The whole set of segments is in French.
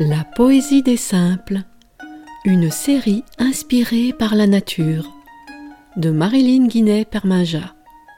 La poésie des simples, une série inspirée par la nature, de Marilyn Guinet-Perminja.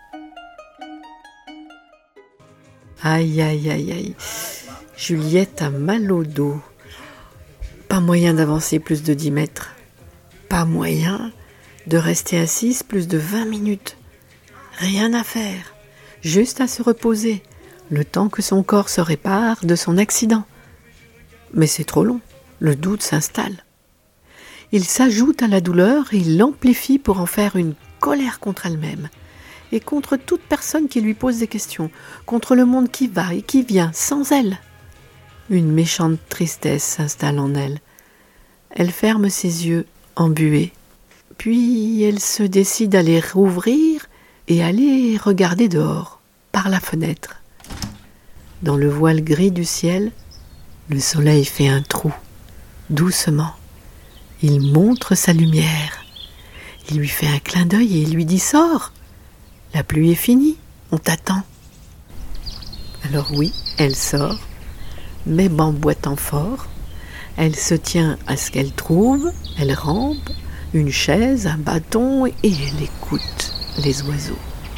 Aïe, aïe, aïe, aïe. Juliette a mal au dos. Pas moyen d'avancer plus de 10 mètres. Pas moyen de rester assise plus de 20 minutes. Rien à faire, juste à se reposer, le temps que son corps se répare de son accident. Mais c'est trop long, le doute s'installe. Il s'ajoute à la douleur et il l'amplifie pour en faire une colère contre elle-même et contre toute personne qui lui pose des questions, contre le monde qui va et qui vient sans elle. Une méchante tristesse s'installe en elle. Elle ferme ses yeux embués. Puis elle se décide à les rouvrir et aller regarder dehors, par la fenêtre. Dans le voile gris du ciel, le soleil fait un trou, doucement. Il montre sa lumière. Il lui fait un clin d'œil et il lui dit « Sors ! La pluie est finie, on t'attend !» Alors oui, elle sort, mais bamboitant fort. Elle se tient à ce qu'elle trouve, elle rampe, une chaise, un bâton, et elle écoute les oiseaux.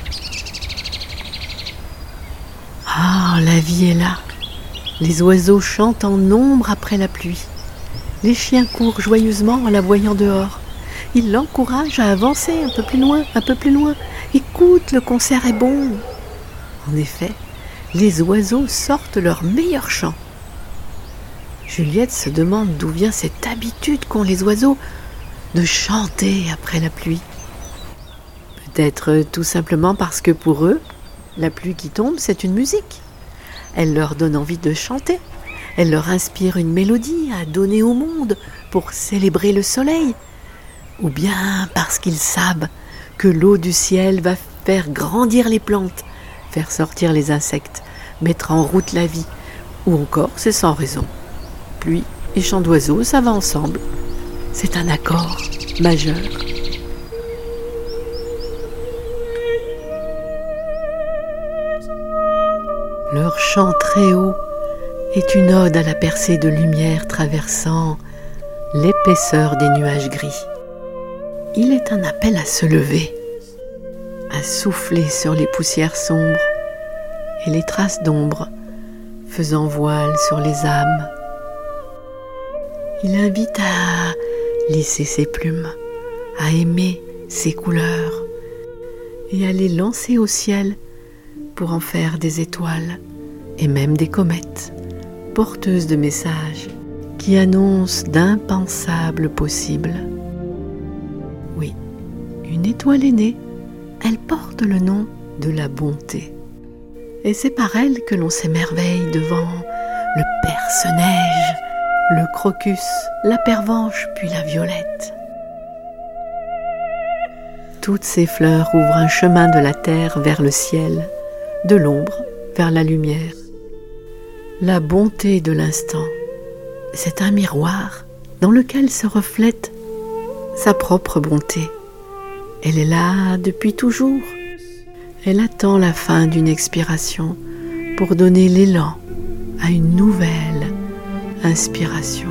Ah, la vie est là. Les oiseaux chantent en nombre après la pluie. Les chiens courent joyeusement en la voyant dehors. Ils l'encouragent à avancer un peu plus loin, un peu plus loin. Écoute, le concert est bon. En effet, les oiseaux sortent leur meilleur chant. Juliette se demande d'où vient cette habitude qu'ont les oiseaux de chanter après la pluie. Peut-être tout simplement parce que pour eux, la pluie qui tombe, c'est une musique. Elle leur donne envie de chanter. Elle leur inspire une mélodie à donner au monde pour célébrer le soleil. Ou bien parce qu'ils savent que l'eau du ciel va faire grandir les plantes, faire sortir les insectes, mettre en route la vie. Ou encore, c'est sans raison. Pluie et chant d'oiseaux, ça va ensemble. C'est un accord majeur. Leur chant très haut est une ode à la percée de lumière traversant l'épaisseur des nuages gris. Il est un appel à se lever, à souffler sur les poussières sombres et les traces d'ombre faisant voile sur les âmes. Il invite à lisser ses plumes, à aimer ses couleurs et à les lancer au ciel pour en faire des étoiles et même des comètes, porteuses de messages qui annoncent d'impensables possibles. Oui, une étoile est née, elle porte le nom de la bonté. Et c'est par elle que l'on s'émerveille devant le perce-neige, le crocus, la pervenche, puis la violette. Toutes ces fleurs ouvrent un chemin de la terre vers le ciel, de l'ombre vers la lumière. La bonté de l'instant, c'est un miroir dans lequel se reflète sa propre bonté. Elle est là depuis toujours. Elle attend la fin d'une expiration pour donner l'élan à une nouvelle inspiration.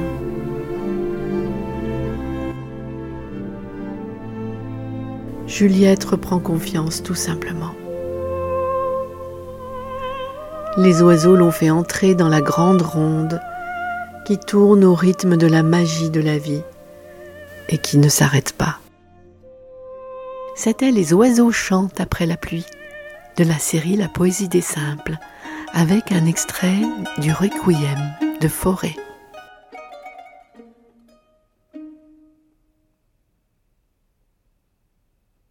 Juliette reprend confiance tout simplement. Les oiseaux l'ont fait entrer dans la grande ronde qui tourne au rythme de la magie de la vie et qui ne s'arrête pas. C'était Les oiseaux chantent après la pluie de la série La poésie des simples avec un extrait du Requiem de Fauré.